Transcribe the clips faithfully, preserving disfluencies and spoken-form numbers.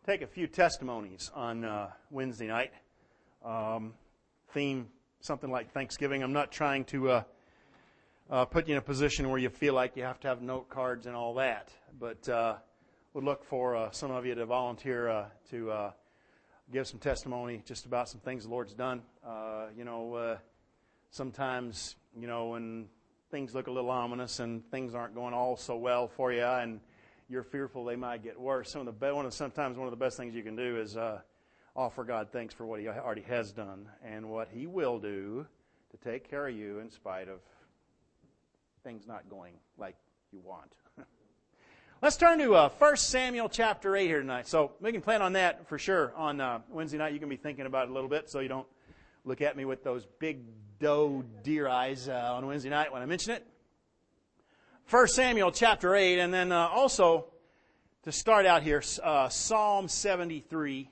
take a few testimonies on uh, Wednesday night. Um, theme, something like Thanksgiving. I'm not trying to uh, uh, put you in a position where you feel like you have to have note cards and all that, but uh, would look for uh, some of you to volunteer uh, to uh, give some testimony just about some things the Lord's done. Uh, you know, uh, sometimes, you know, when things look a little ominous and things aren't going all so well for you and you're fearful they might get worse. Some of the be- one of sometimes one of the best things you can do is uh, offer God thanks for what He already has done and what He will do to take care of you in spite of things not going like you want. Let's turn to uh, First Samuel chapter eight here tonight. So we can plan on that for sure on uh, Wednesday night. You can be thinking about it a little bit so you don't look at me with those big doe deer eyes uh, on Wednesday night when I mention it. First Samuel chapter eight, and then uh, also to start out here, uh, Psalm seventy-three.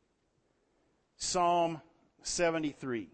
Psalm seventy-three.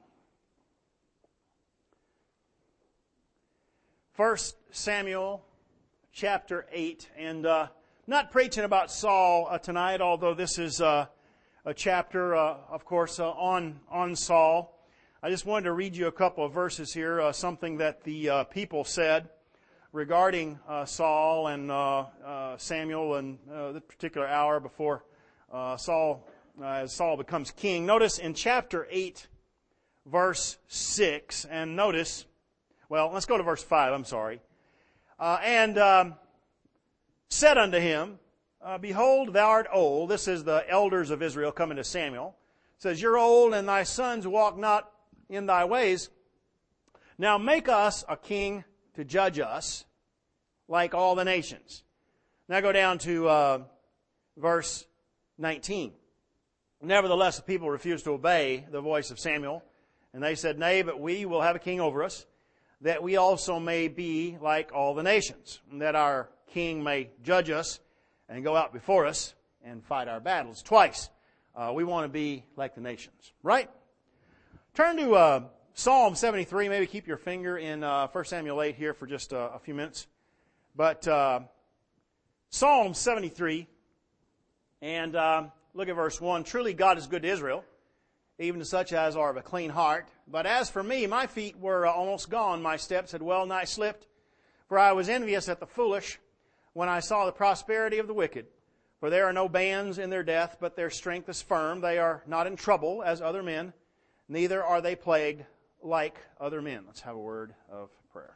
First Samuel chapter eight, and uh, not preaching about Saul uh, tonight, although this is uh, a chapter, uh, of course, uh, on on Saul. I just wanted to read you a couple of verses here, uh, something that the uh, people said regarding uh, Saul and uh, uh, Samuel and uh, the particular hour before uh, Saul, uh, as Saul becomes king. Notice in chapter eight, verse six, and notice, well, let's go to verse five, I'm sorry. Uh, and um, said unto him, uh, Behold, thou art old. This is the elders of Israel coming to Samuel. It says, You're old, and thy sons walk not in thy ways. Now make us a king to judge us like all the nations. Now go down to uh, verse nineteen. Nevertheless, the people refused to obey the voice of Samuel, and they said, Nay, but we will have a king over us, that we also may be like all the nations, and that our king may judge us and go out before us and fight our battles. Twice, uh, we want to be like the nations, right? Turn to uh, Psalm seventy-three. Maybe keep your finger in uh, First Samuel eight here for just uh, a few minutes. But uh, Psalm seventy-three, and uh, look at verse one. Truly God is good to Israel, even to such as are of a clean heart. But as for me, my feet were uh, almost gone. My steps had well nigh slipped. For I was envious at the foolish when I saw the prosperity of the wicked. For there are no bands in their death, but their strength is firm. They are not in trouble as other men, neither are they plagued like other men. Let's have a word of prayer.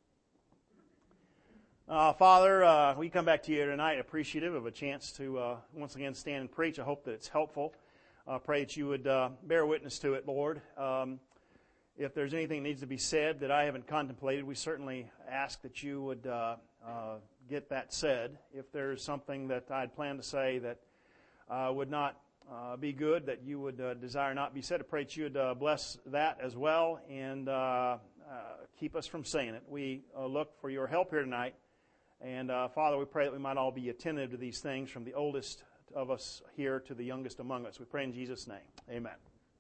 Uh, Father, uh, we come back to you tonight appreciative of a chance to uh, once again stand and preach. I hope that it's helpful. I uh, pray that you would uh, bear witness to it, Lord. Um, if there's anything that needs to be said that I haven't contemplated, we certainly ask that you would uh, uh, get that said. If there's something that I'd planned to say that uh, would not Uh, be good, that you would uh, desire not be said, I pray that you would uh, bless that as well and uh, uh, keep us from saying it. We uh, look for your help here tonight. And uh, Father, we pray that we might all be attentive to these things, from the oldest of us here to the youngest among us. We pray in Jesus' name. Amen.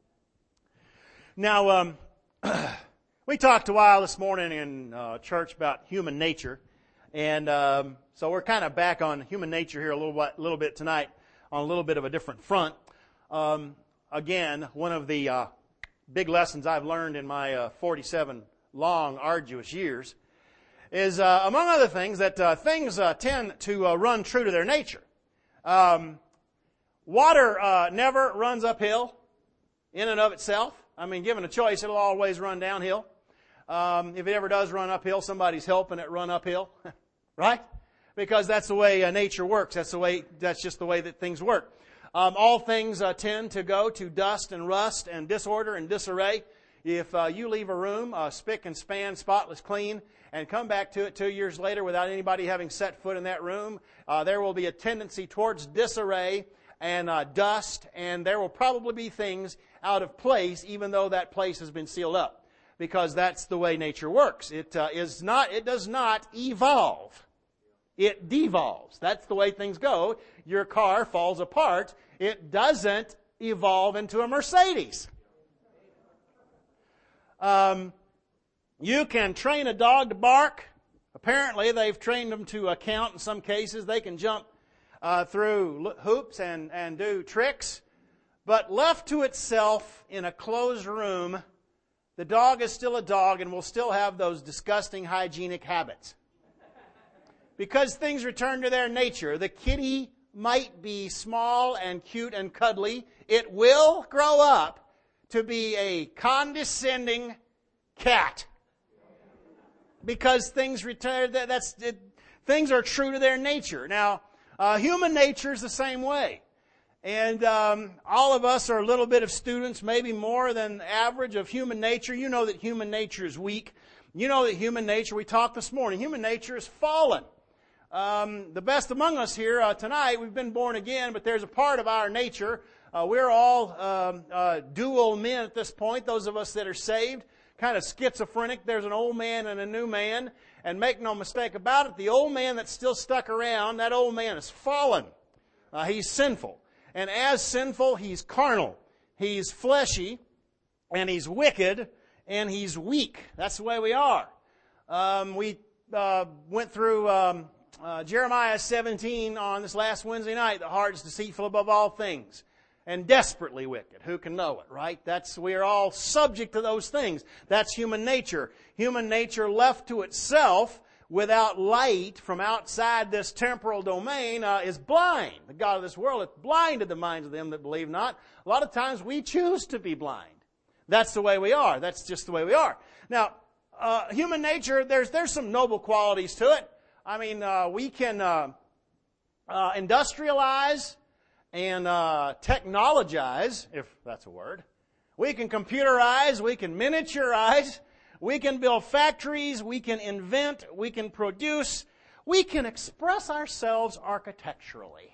Now, um, we talked a while this morning in uh, church about human nature. And um, so we're kind of back on human nature here a little bit, little bit tonight, on a little bit of a different front. Um, again, one of the uh, big lessons I've learned in my uh, forty-seven long, arduous years is, uh, among other things, that uh, things uh, tend to uh, run true to their nature. Um, water uh, never runs uphill in and of itself. I mean, given a choice, it'll always run downhill. Um, if it ever does run uphill, somebody's helping it run uphill, right? Because that's the way uh, nature works. That's the way. That's just the way that things work. Um, all things uh, tend to go to dust and rust and disorder and disarray. If uh, you leave a room uh, spick and span, spotless clean, and come back to it two years later without anybody having set foot in that room, uh, there will be a tendency towards disarray and uh, dust, and there will probably be things out of place, even though that place has been sealed up, because that's the way nature works. It uh, is not. It does not evolve. It devolves. That's the way things go. Your car falls apart. It doesn't evolve into a Mercedes. Um, you can train a dog to bark. Apparently, they've trained them to uh, count in some cases. They can jump uh, through hoops and, and do tricks. But left to itself in a closed room, the dog is still a dog and will still have those disgusting hygienic habits. Because things return to their nature. The kitty might be small and cute and cuddly. It will grow up to be a condescending cat. Because things return, that's, it, things are true to their nature. Now, uh, human nature is the same way. And um, all of us are a little bit of students, maybe more than average of human nature. You know that human nature is weak. You know that human nature, we talked this morning, human nature is fallen. Um, the best among us here uh, tonight, we've been born again, but there's a part of our nature. Uh, we're all um, uh, dual men at this point, those of us that are saved. Kind of schizophrenic. There's an old man and a new man. And make no mistake about it, the old man that's still stuck around, that old man is fallen. Uh, he's sinful. And as sinful, he's carnal. He's fleshy. And he's wicked. And he's weak. That's the way we are. Um, we uh, went through um, uh, Jeremiah seventeen on this last Wednesday night. The heart is deceitful above all things. And desperately wicked. Who can know it, right? That's, we are all subject to those things. That's human nature. Human nature left to itself without light from outside this temporal domain uh, is blind. The God of this world hath blinded the minds of them that believe not. A lot of times we choose to be blind. That's the way we are. That's just the way we are. Now, uh, human nature, there's, there's some noble qualities to it. I mean, uh, we can uh, uh, industrialize and uh, technologize, if that's a word. We can computerize, we can miniaturize, we can build factories, we can invent, we can produce, we can express ourselves architecturally.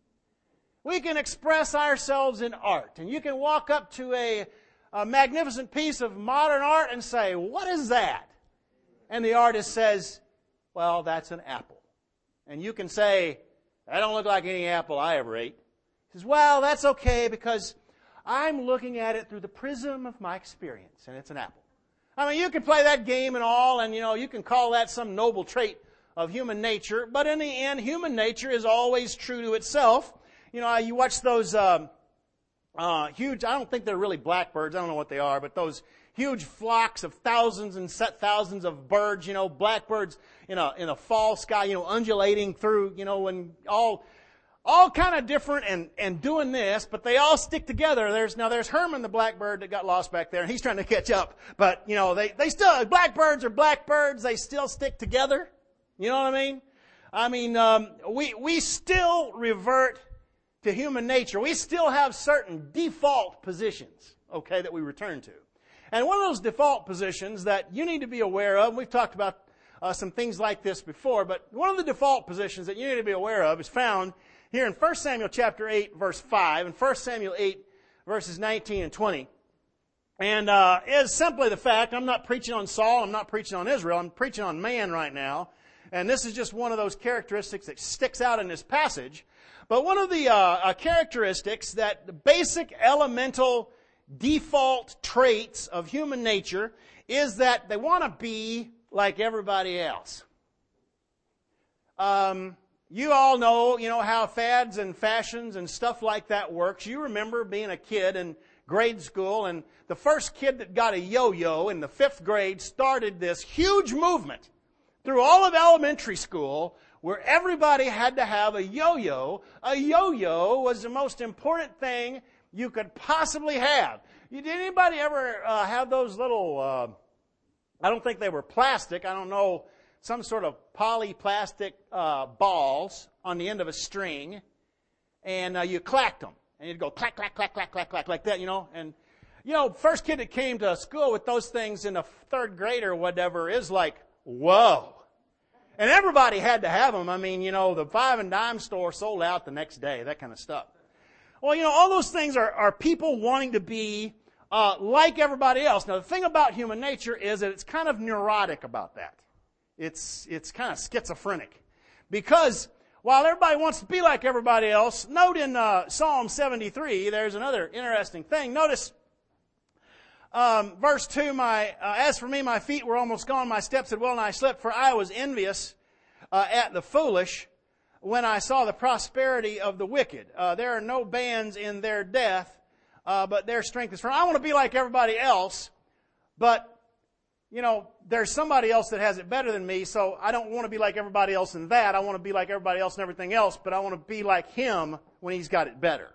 We can express ourselves in art. And you can walk up to a, a magnificent piece of modern art and say, what is that? And the artist says, well, that's an apple. And you can say, that don't look like any apple I ever ate. He says, well, that's okay because I'm looking at it through the prism of my experience, and it's an apple. I mean, you can play that game and all, and, you know, you can call that some noble trait of human nature, but in the end, human nature is always true to itself. You know, you watch those um, uh, huge, I don't think they're really blackbirds, I don't know what they are, but those huge flocks of thousands and set thousands of birds, you know, blackbirds in a, in a fall sky, you know, undulating through, you know, when all... All kind of different and, and doing this, but they all stick together. There's, now there's Herman the blackbird that got lost back there, and he's trying to catch up. But, you know, they, they still, blackbirds are blackbirds, they still stick together. You know what I mean? I mean, um, we, we still revert to human nature. We still have certain default positions, okay, that we return to. And one of those default positions that you need to be aware of, we've talked about uh, some things like this before, but one of the default positions that you need to be aware of is found here in First Samuel chapter eight, verse five, and First Samuel eight, verses nineteen and twenty. And uh, is simply the fact, I'm not preaching on Saul, I'm not preaching on Israel, I'm preaching on man right now. And this is just one of those characteristics that sticks out in this passage. But one of the uh, uh, characteristics that the basic elemental default traits of human nature is that they want to be like everybody else. Um... You all know, you know, how fads and fashions and stuff like that works. You remember being a kid in grade school, and the first kid that got a yo-yo in the fifth grade started this huge movement through all of elementary school where everybody had to have a yo-yo. A yo-yo was the most important thing you could possibly have. Did anybody ever uh, have those little, uh, I don't think they were plastic, I don't know, some sort of polyplastic uh, balls on the end of a string, and uh, you clacked them. And you'd go clack, clack, clack, clack, clack, clack, like that, you know. And, you know, first kid that came to school with those things in the third grade or whatever is like, whoa. And everybody had to have them. I mean, you know, the five and dime store sold out the next day, that kind of stuff. Well, you know, all those things are, are people wanting to be uh, like everybody else. Now, the thing about human nature is that it's kind of neurotic about that. It's it's kind of schizophrenic. Because while everybody wants to be like everybody else, note in uh, Psalm seventy-three, there's another interesting thing. Notice um, verse two, my uh, as for me, my feet were almost gone, my steps had well nigh slipped, for I was envious uh, at the foolish. when I saw the prosperity of the wicked. Uh, there are no bands in their death, uh, but their strength is firm. I want to be like everybody else, but, you know, there's somebody else that has it better than me, so I don't want to be like everybody else in that. I want to be like everybody else in everything else, but I want to be like him when he's got it better.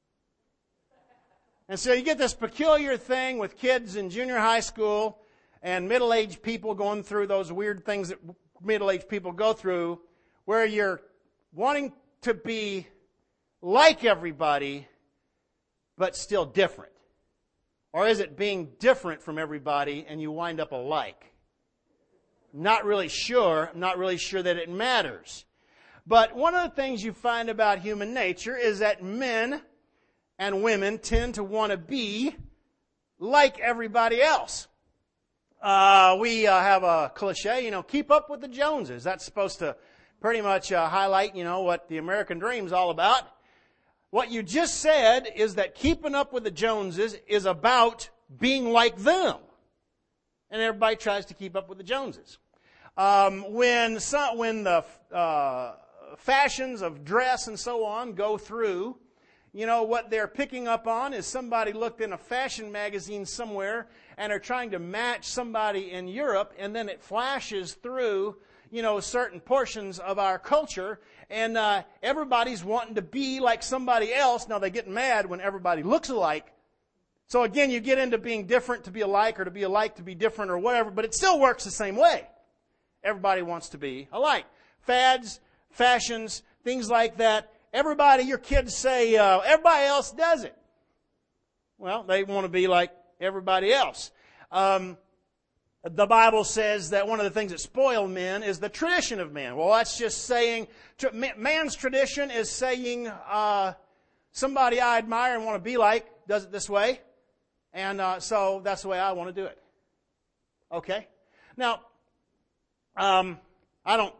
And so you get this peculiar thing with kids in junior high school and middle-aged people going through those weird things that middle-aged people go through, where you're wanting to be like everybody, but still different. Or is it being different from everybody and you wind up alike? Not really sure. I'm not really sure that it matters. But one of the things you find about human nature is that men and women tend to want to be like everybody else. Uh, we uh, have a cliche, you know, keep up with the Joneses. That's supposed to pretty much uh, highlight, you know, what the American dream is all about. What you just said is that keeping up with the Joneses is about being like them. And everybody tries to keep up with the Joneses. Um, when some, when the uh, fashions of dress and so on go through, you know, what they're picking up on is somebody looked in a fashion magazine somewhere and are trying to match somebody in Europe, and then it flashes through, you know, certain portions of our culture, and uh, everybody's wanting to be like somebody else. Now, they get mad when everybody looks alike. So again, you get into being different to be alike, or to be alike to be different, or whatever, but it still works the same way. Everybody wants to be alike. Fads, fashions, things like that. Everybody, your kids say, uh, everybody else does it. Well, they want to be like everybody else. Um, the Bible says that one of the things that spoil men is the tradition of men. Well, that's just saying, man's tradition is saying, uh, somebody I admire and want to be like does it this way. And uh, so that's the way I want to do it. Okay? Now, um, I don't...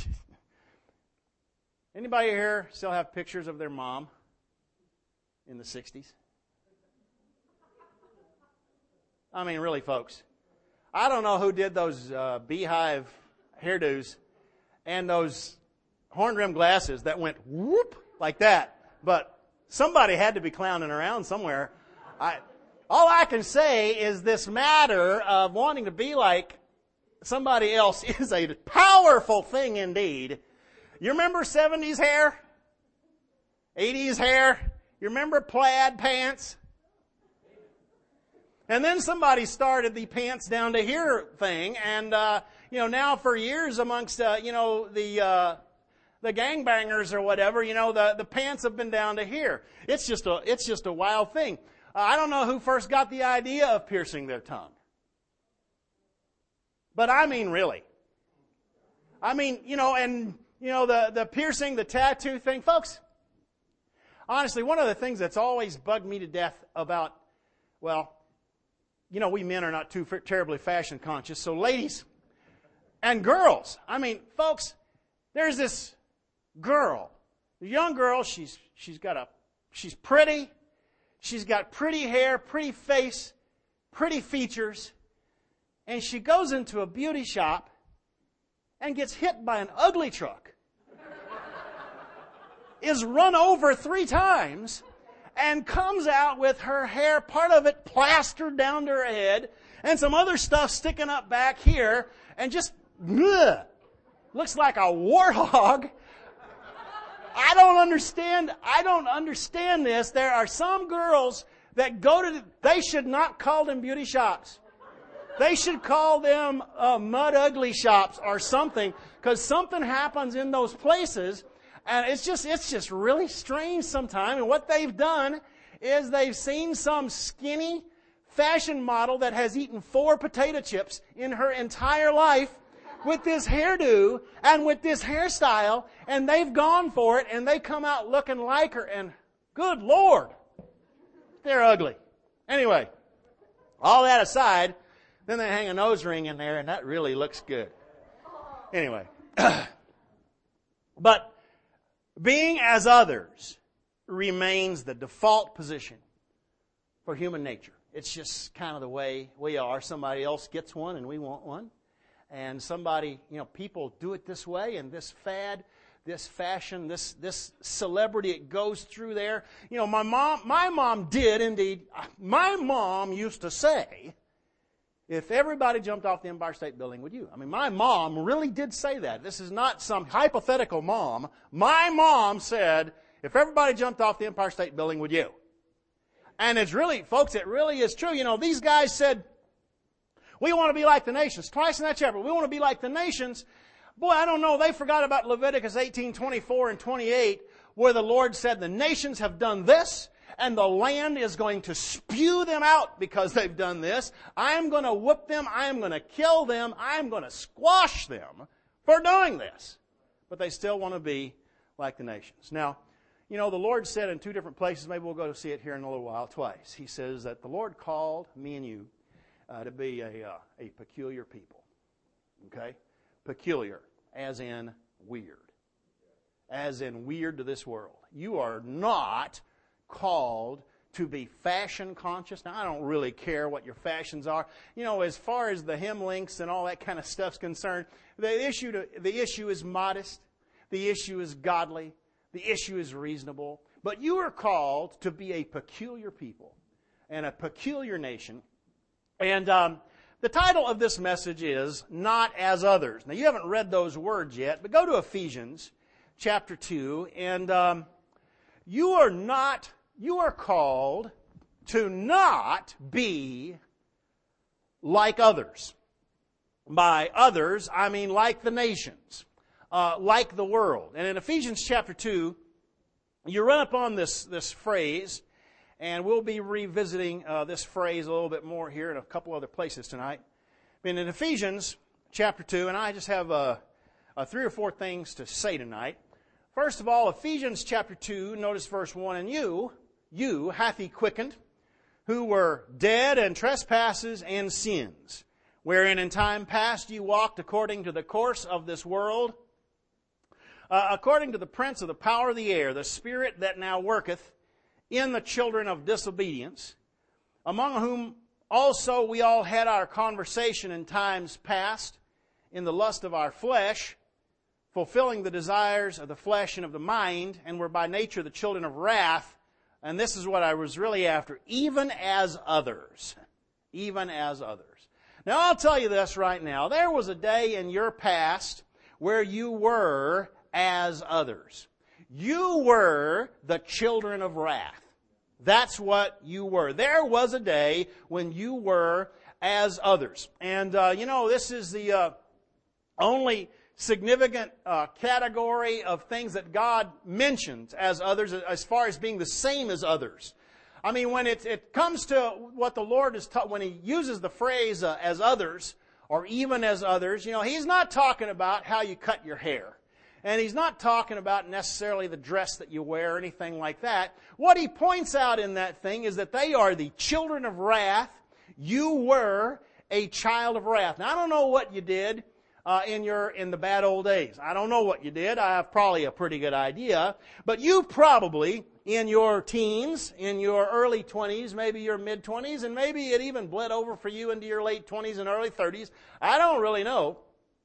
Anybody here still have pictures of their mom in the sixties? I mean, really, folks. I don't know who did those uh, beehive hairdos and those horn-rimmed glasses that went whoop like that. But somebody had to be clowning around somewhere. I, all I can say is this matter of wanting to be like somebody else is a powerful thing indeed. You remember seventies hair? eighties hair? You remember plaid pants? And then somebody started the pants down to here thing, and uh, you know, now for years amongst uh, you know the uh, the gangbangers or whatever, you know, the the pants have been down to here. It's just a it's just a wild thing. Uh, I don't know who first got the idea of piercing their tongue, but I mean, really. I mean, you know, and you know the the piercing, the tattoo thing, folks. Honestly, one of the things that's always bugged me to death about, well, you know, we men are not too terribly fashion conscious. So ladies and girls, I mean, folks, there's this girl, a young girl. She's she's got a she's pretty. She's got pretty hair, pretty face, pretty features, and she goes into a beauty shop and gets hit by an ugly truck. Is run over three times, and comes out with her hair, part of it plastered down to her head, and some other stuff sticking up back here, and just ugh, looks like a warthog. I don't understand. I don't understand this. There are some girls that go to. They should not call them beauty shops. They should call them uh, mud ugly shops or something, because something happens in those places. And it's just, it's just really strange sometimes. And what they've done is they've seen some skinny fashion model that has eaten four potato chips in her entire life with this hairdo and with this hairstyle, and they've gone for it, and they come out looking like her, and good Lord, they're ugly. Anyway, all that aside, then they hang a nose ring in there, and that really looks good. Anyway, but being as others remains the default position for human nature. It's just kind of the way we are. Somebody else gets one and we want one. And somebody, you know, people do it this way, and this fad this fashion, this this celebrity, it goes through there. You know, my mom, my mom did indeed, my mom used to say, if everybody jumped off the Empire State Building, would you? I mean, my mom really did say that. This is not some hypothetical mom. My mom said, if everybody jumped off the Empire State Building, would you? And it's really, folks, it really is true. You know, these guys said, we want to be like the nations. Twice in that chapter, we want to be like the nations. Boy, I don't know, they forgot about Leviticus eighteen, twenty-four and twenty-eight, where the Lord said the nations have done this, and the land is going to spew them out because they've done this. I am going to whoop them. I am going to kill them. I am going to squash them for doing this. But they still want to be like the nations. Now, you know, the Lord said in two different places, maybe we'll go to see it here in a little while, twice. He says that the Lord called me and you uh, to be a, uh, a peculiar people. Okay? Peculiar, as in weird. As in weird to this world. You are not called to be fashion conscious. Now, I don't really care what your fashions are. You know, as far as the hem lengths and all that kind of stuff's concerned, the issue to, the issue is modest. The issue is godly. The issue is reasonable. But you are called to be a peculiar people and a peculiar nation. And um, the title of this message is Not As Others. Now, you haven't read those words yet, but go to Ephesians chapter two, and um, you are not, you are called to not be like others. By others, I mean like the nations, uh, like the world. And in Ephesians chapter two, you run upon this, this phrase, and we'll be revisiting uh, this phrase a little bit more here in a couple other places tonight. And in Ephesians chapter two, and I just have uh, uh, three or four things to say tonight. First of all, Ephesians chapter two, notice verse one, and you, you hath he quickened, who were dead in trespasses and sins, wherein in time past you walked according to the course of this world, uh, according to the prince of the power of the air, the spirit that now worketh in the children of disobedience, among whom also we all had our conversation in times past, in the lust of our flesh, fulfilling the desires of the flesh and of the mind, and were by nature the children of wrath. And this is what I was really after, even as others. Even as others. Now, I'll tell you this right now. There was a day in your past where you were as others. You were the children of wrath. That's what you were. There was a day when you were as others. And, uh, you know, this is the uh, only significant uh, category of things that God mentions as others, as far as being the same as others. I mean, when it, it comes to what the Lord is taught, when He uses the phrase uh, as others, or even as others, you know, He's not talking about how you cut your hair. And He's not talking about necessarily the dress that you wear or anything like that. What He points out in that thing is that they are the children of wrath. You were a child of wrath. Now, I don't know what you did uh, in your in the bad old days. I don't know what you did. I have probably a pretty good idea. But you probably, in your teens, in your early twenties, maybe your mid-twenties, and maybe it even bled over for you into your late twenties and early thirties. I don't really know.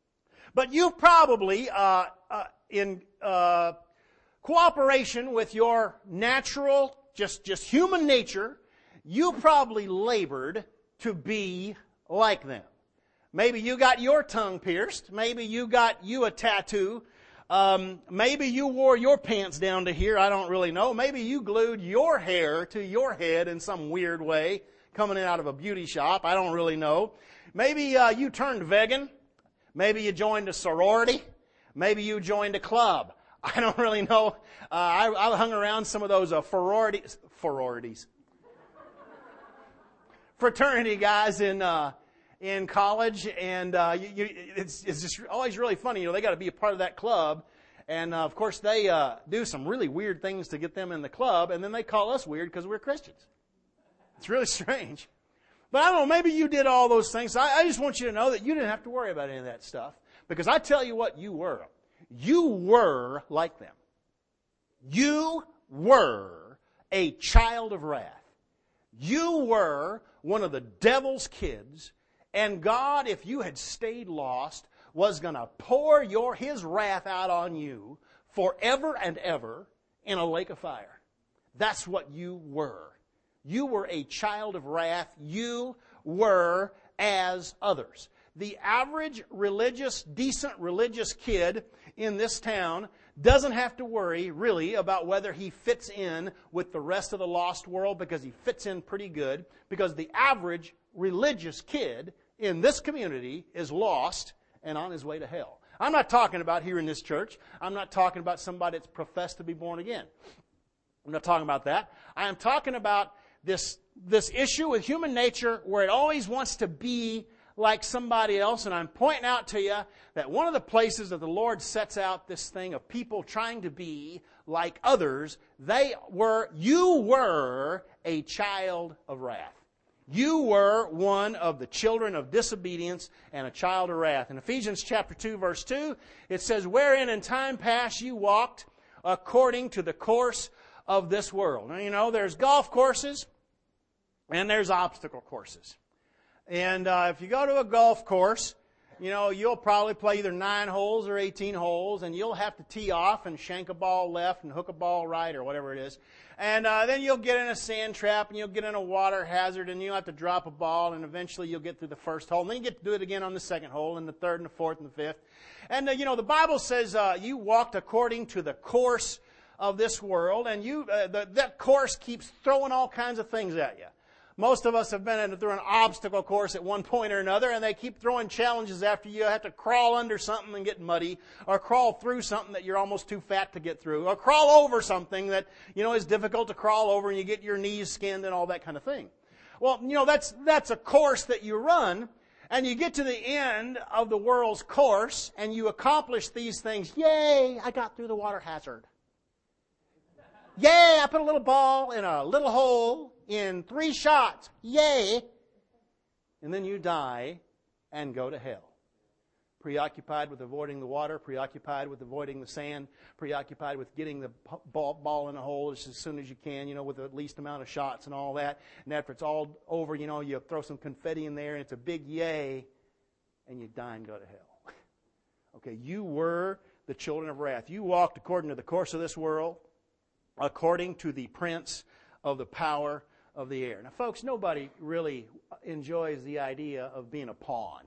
But you probably, uh, uh, in uh, cooperation with your natural, just, just human nature, you probably labored to be like them. Maybe you got your tongue pierced. Maybe you got you a tattoo. Um, maybe you wore your pants down to here. I don't really know. Maybe you glued your hair to your head in some weird way, coming out of a beauty shop. I don't really know. Maybe uh, you turned vegan. Maybe you joined a sorority. Maybe you joined a club. I don't really know. Uh, I, I hung around some of those uh, sororities, sororities, fraternity guys in uh, in college, and uh, you, you, it's it's just always really funny. You know, they got to be a part of that club, and uh, of course they uh, do some really weird things to get them in the club, and then they call us weird because we're Christians. It's really strange. But I don't know, maybe you did all those things. I, I just want you to know that you didn't have to worry about any of that stuff. Because I tell you what you were. You were like them. You were a child of wrath. You were one of the devil's kids. And God, if you had stayed lost, was going to pour your His wrath out on you forever and ever in a lake of fire. That's what you were. You were a child of wrath. You were as others. The average religious, decent religious kid in this town doesn't have to worry, really, about whether he fits in with the rest of the lost world, because he fits in pretty good, because the average religious kid in this community is lost and on his way to hell. I'm not talking about here in this church. I'm not talking about somebody that's professed to be born again. I'm not talking about that. I am talking about this, this issue with human nature where it always wants to be like somebody else. And I'm pointing out to you that one of the places that the Lord sets out this thing of people trying to be like others, they were, you were a child of wrath. You were one of the children of disobedience and a child of wrath. In Ephesians chapter two, verse two, it says, wherein in time past you walked according to the course of this world. Now, you know, there's golf courses and there's obstacle courses. And uh, if you go to a golf course, you know, you'll probably play either nine holes or eighteen holes, and you'll have to tee off and shank a ball left and hook a ball right or whatever it is. And uh, then you'll get in a sand trap and you'll get in a water hazard and you'll have to drop a ball, and eventually you'll get through the first hole. And then you get to do it again on the second hole and the third and the fourth and the fifth. And, uh, you know, the Bible says uh, you walked according to the course of this world, and you uh, the, that course keeps throwing all kinds of things at you. Most of us have been through an obstacle course at one point or another, and they keep throwing challenges after you. You have to crawl under something and get muddy, or crawl through something that you're almost too fat to get through, or crawl over something that, you know, is difficult to crawl over and you get your knees skinned and all that kind of thing. Well, you know, that's, that's a course that you run, and you get to the end of the world's course and you accomplish these things. Yay, I got through the water hazard. Yay, I put a little ball in a little hole in three shots. Yay. And then you die and go to hell. Preoccupied with avoiding the water, preoccupied with avoiding the sand, preoccupied with getting the ball, ball in the hole as soon as you can, you know, with the least amount of shots and all that. And after it's all over, you know, you throw some confetti in there and it's a big yay, and you die and go to hell. Okay, you were the children of wrath. You walked according to the course of this world, according to the prince of the power of the air. Now, folks, nobody really enjoys the idea of being a pawn,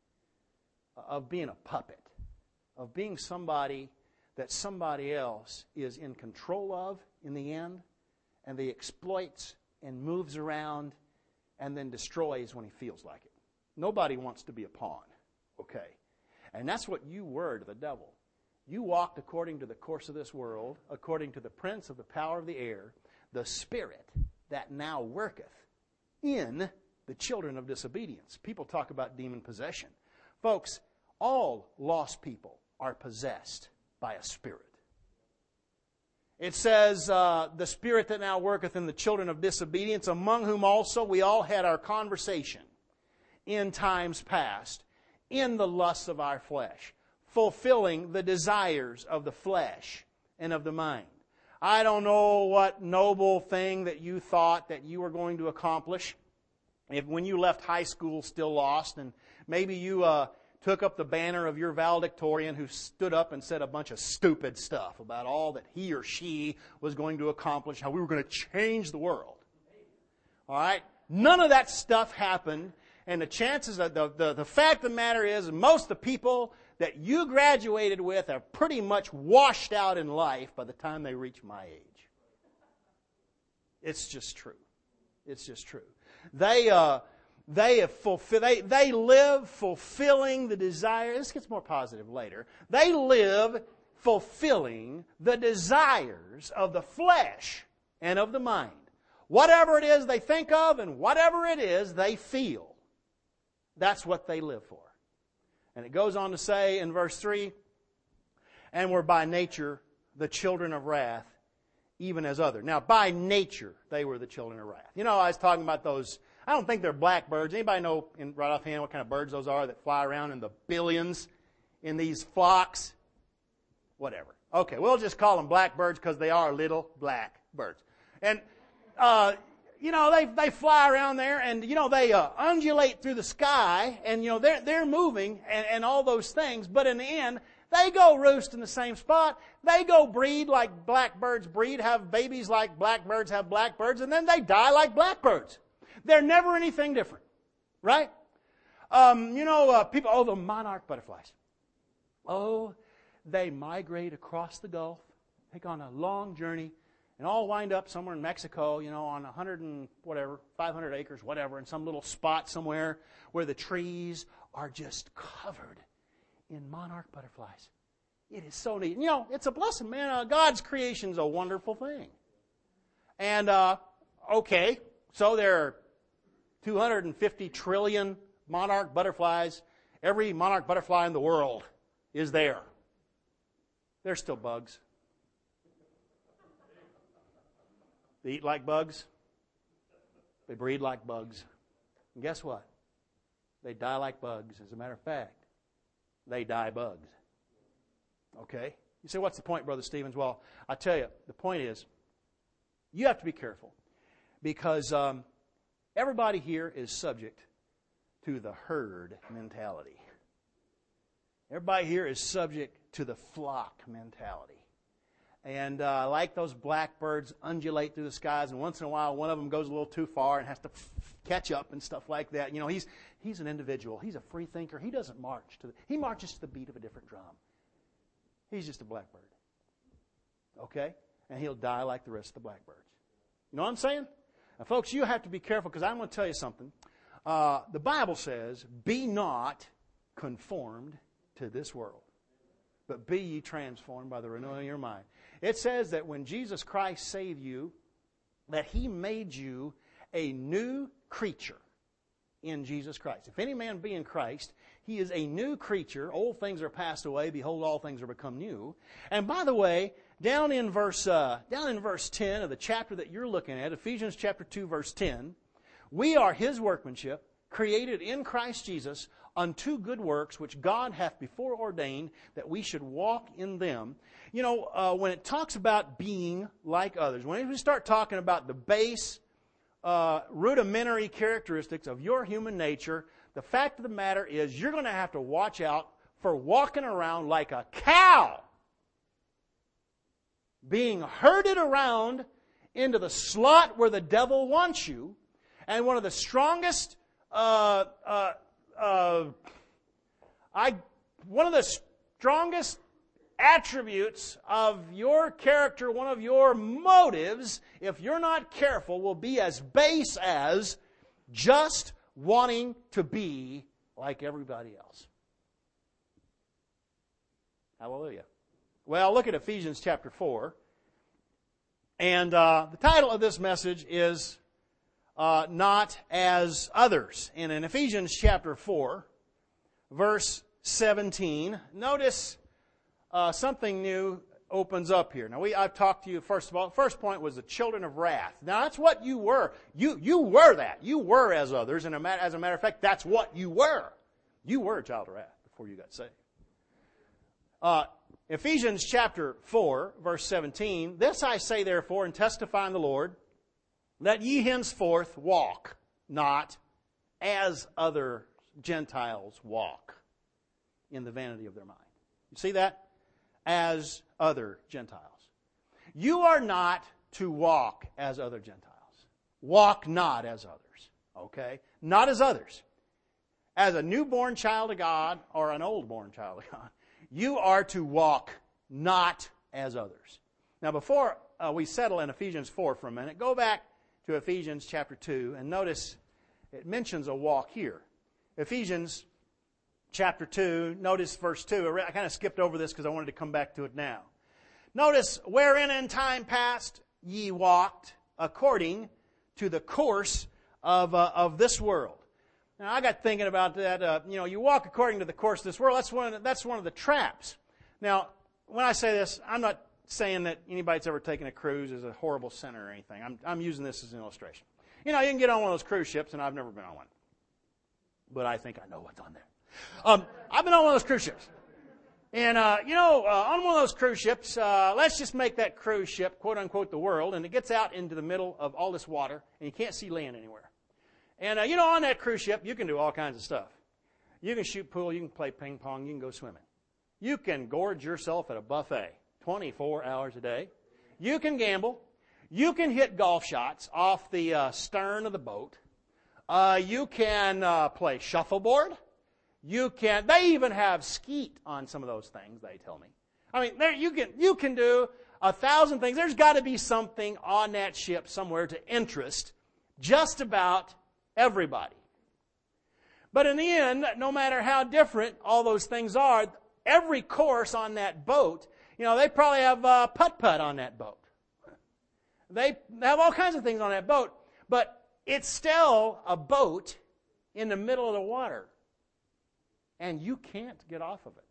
of being a puppet, of being somebody that somebody else is in control of in the end, and they exploits and moves around and then destroys when he feels like it. Nobody wants to be a pawn, okay? And that's what you were to the devil. You walked according to the course of this world, according to the prince of the power of the air, the spirit that now worketh in the children of disobedience. People talk about demon possession. Folks, all lost people are possessed by a spirit. It says, uh, the spirit that now worketh in the children of disobedience, among whom also we all had our conversation in times past, in the lusts of our flesh, fulfilling the desires of the flesh and of the mind. I don't know what noble thing that you thought that you were going to accomplish if when you left high school still lost, and maybe you uh, took up the banner of your valedictorian who stood up and said a bunch of stupid stuff about all that he or she was going to accomplish, how we were going to change the world. All right? None of that stuff happened, and the chances of the, the, the fact of the matter is most of the people that you graduated with are pretty much washed out in life by the time they reach my age. It's just true. It's just true. They uh, they have fulfill, they they live fulfilling the desire. This gets more positive later. They live fulfilling the desires of the flesh and of the mind. Whatever it is they think of and whatever it is they feel, that's what they live for. And it goes on to say in verse three, and were by nature the children of wrath, even as other. Now, by nature, they were the children of wrath. You know, I was talking about those, I don't think they're blackbirds. Anybody know in, right offhand what kind of birds those are that fly around in the billions in these flocks? Whatever. Okay, we'll just call them blackbirds because they are little black birds. And, uh, you know, they they fly around there and, you know, they uh, undulate through the sky and, you know, they're, they're moving and, and all those things. But in the end, They go roost in the same spot. They go breed like blackbirds breed, have babies like blackbirds have blackbirds, and then they die like blackbirds. They're never anything different. Right? Um, you know, uh, people, oh, the monarch butterflies. Oh, they migrate across the Gulf, take on a long journey, and all wind up somewhere in Mexico, you know, on a hundred and whatever, five hundred acres, whatever, in some little spot somewhere where the trees are just covered in monarch butterflies. It is so neat. You know, it's a blessing, man. Uh, God's creation is a wonderful thing. And, uh, okay, so there are two hundred fifty trillion monarch butterflies. Every monarch butterfly in the world is there. They're still bugs. They eat like bugs. They breed like bugs. And guess what? They die like bugs. As a matter of fact, they die bugs. Okay? You say, what's the point, Brother Stevens? Well, I tell you, the point is, you have to be careful. Because um, everybody here is subject to the herd mentality. Everybody here is subject to the flock mentality. And uh, like those blackbirds undulate through the skies, and once in a while one of them goes a little too far and has to f- catch up and stuff like that. You know, he's he's an individual. He's a free thinker. He doesn't march to the, he marches to the beat of a different drum. He's just a blackbird. Okay? And he'll die like the rest of the blackbirds. You know what I'm saying? Now, folks, you have to be careful, because I'm going to tell you something. Uh, the Bible says, be not conformed to this world, but be ye transformed by the renewing of your mind. It says that when Jesus Christ saved you, that He made you a new creature in Jesus Christ. If any man be in Christ, he is a new creature. Old things are passed away. Behold, all things are become new. And by the way, down in verse uh, down in verse ten of the chapter that you're looking at, Ephesians chapter two, verse ten, we are His workmanship, created in Christ Jesus unto good works, which God hath before ordained that we should walk in them. You know, uh, when it talks about being like others, when we start talking about the base, uh, rudimentary characteristics of your human nature, the fact of the matter is you're going to have to watch out for walking around like a cow, being herded around into the slot where the devil wants you. And one of the strongest uh, uh, Uh, I one of the strongest attributes of your character, one of your motives, if you're not careful, will be as base as just wanting to be like everybody else. Hallelujah. Well, look at Ephesians chapter four. And uh, the title of this message is Uh, not as others. And in Ephesians chapter four, verse seventeen, notice uh, something new opens up here. Now, we I've talked to you, first of all, first point was the children of wrath. Now, that's what you were. You you were that. You were as others, and as a matter of fact, that's what you were. You were a child of wrath before you got saved. Uh, Ephesians chapter four, verse seventeen, this I say therefore, and testify in the Lord, that ye henceforth walk not as other Gentiles walk in the vanity of their mind. You see that? As other Gentiles. You are not to walk as other Gentiles. Walk not as others. Okay? Not as others. As a newborn child of God or an old-born child of God, you are to walk not as others. Now, before uh, we settle in Ephesians four for a minute, go back to Ephesians chapter two, and notice it mentions a walk here. Ephesians chapter two, notice verse two. I kind of skipped over this because I wanted to come back to it now. Notice, wherein in time past ye walked according to the course of uh, of this world. Now, I got thinking about that. Uh, you know, you walk according to the course of this world. That's one of the, that's one of the traps. Now, when I say this, I'm not saying that anybody that's ever taken a cruise is a horrible sinner or anything. I'm, I'm using this as an illustration. You know, you can get on one of those cruise ships, and I've never been on one. But I think I know what's on there. Um, I've been on one of those cruise ships. And, uh, you know, uh, on one of those cruise ships, uh, let's just make that cruise ship, quote unquote, the world, and it gets out into the middle of all this water, and you can't see land anywhere. And, uh, you know, on that cruise ship, you can do all kinds of stuff. You can shoot pool, you can play ping pong, you can go swimming. You can gorge yourself at a buffet twenty-four hours a day. You can gamble. You can hit golf shots off the uh, stern of the boat. Uh, you can uh, play shuffleboard. You can. They even have skeet on some of those things, they tell me. I mean, there you can you can do a thousand things. There's got to be something on that ship somewhere to interest just about everybody. But in the end, no matter how different all those things are, every course on that boat, you know, they probably have uh, putt-putt on that boat. They have all kinds of things on that boat, but it's still a boat in the middle of the water, and you can't get off of it.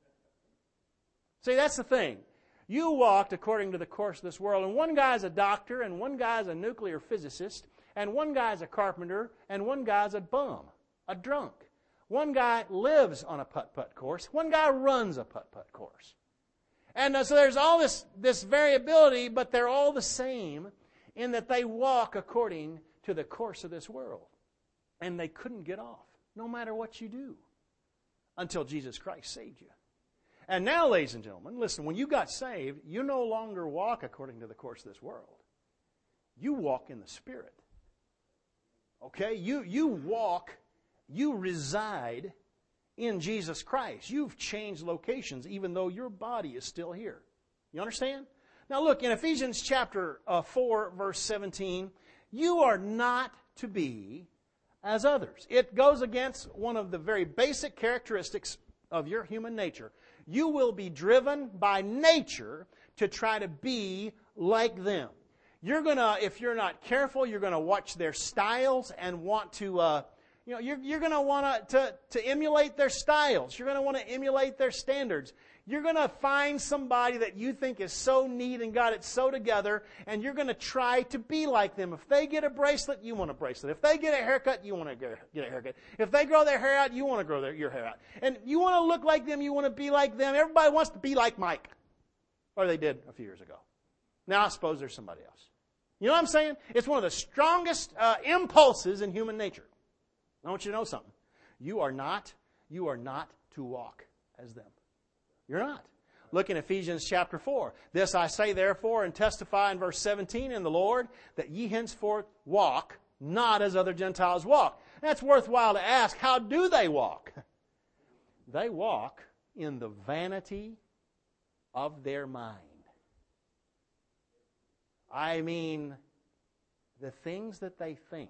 See, that's the thing. You walked according to the course of this world, and one guy's a doctor, and one guy's a nuclear physicist, and one guy's a carpenter, and one guy's a bum, a drunk. One guy lives on a putt-putt course. One guy runs a putt-putt course. And uh, so there's all this, this variability, but they're all the same in that they walk according to the course of this world. And they couldn't get off, no matter what you do, until Jesus Christ saved you. And now, ladies and gentlemen, listen, when you got saved, you no longer walk according to the course of this world. You walk in the Spirit. Okay? You, you walk, you reside in Jesus Christ. You've changed locations even though your body is still here. You understand? Now look, in Ephesians chapter uh, four, verse seventeen, you are not to be as others. It goes against one of the very basic characteristics of your human nature. You will be driven by nature to try to be like them. You're going to, if you're not careful, you're going to watch their styles and want to... Uh, You know, you're, you're going to want to to emulate their styles. You're going to want to emulate their standards. You're going to find somebody that you think is so neat and got it so together, and you're going to try to be like them. If they get a bracelet, you want a bracelet. If they get a haircut, you want to get a haircut. If they grow their hair out, you want to grow their, your hair out. And you want to look like them, you want to be like them. Everybody wants to be like Mike. Or they did a few years ago. Now I suppose there's somebody else. You know what I'm saying? It's one of the strongest uh, impulses in human nature. I want you to know something. You are not, you are not to walk as them. You're not. Look in Ephesians chapter four. This I say therefore and testify in verse seventeen in the Lord that ye henceforth walk not as other Gentiles walk. That's worthwhile to ask, how do they walk? They walk in the vanity of their mind. I mean, the things that they think.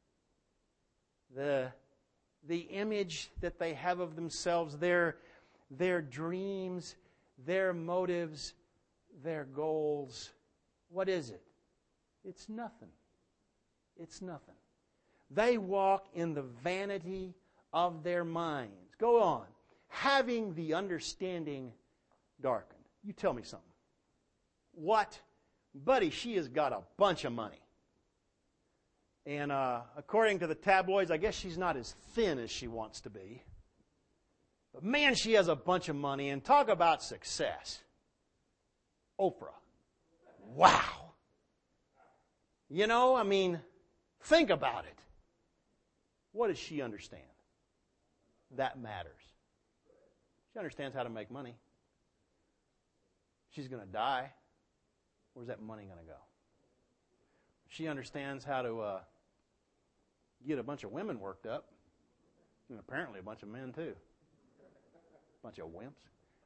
The, the image that they have of themselves, their, their dreams, their motives, their goals. What is it? It's nothing. It's nothing. They walk in the vanity of their minds. Go on. Having the understanding darkened. You tell me something. What? Buddy, she has got a bunch of money. And uh, according to the tabloids, I guess she's not as thin as she wants to be. But man, she has a bunch of money. And talk about success. Oprah. Wow. You know, I mean, think about it. What does she understand? That matters. She understands how to make money. She's going to die. Where's that money going to go? She understands how to uh, get a bunch of women worked up. And apparently a bunch of men too. A bunch of wimps.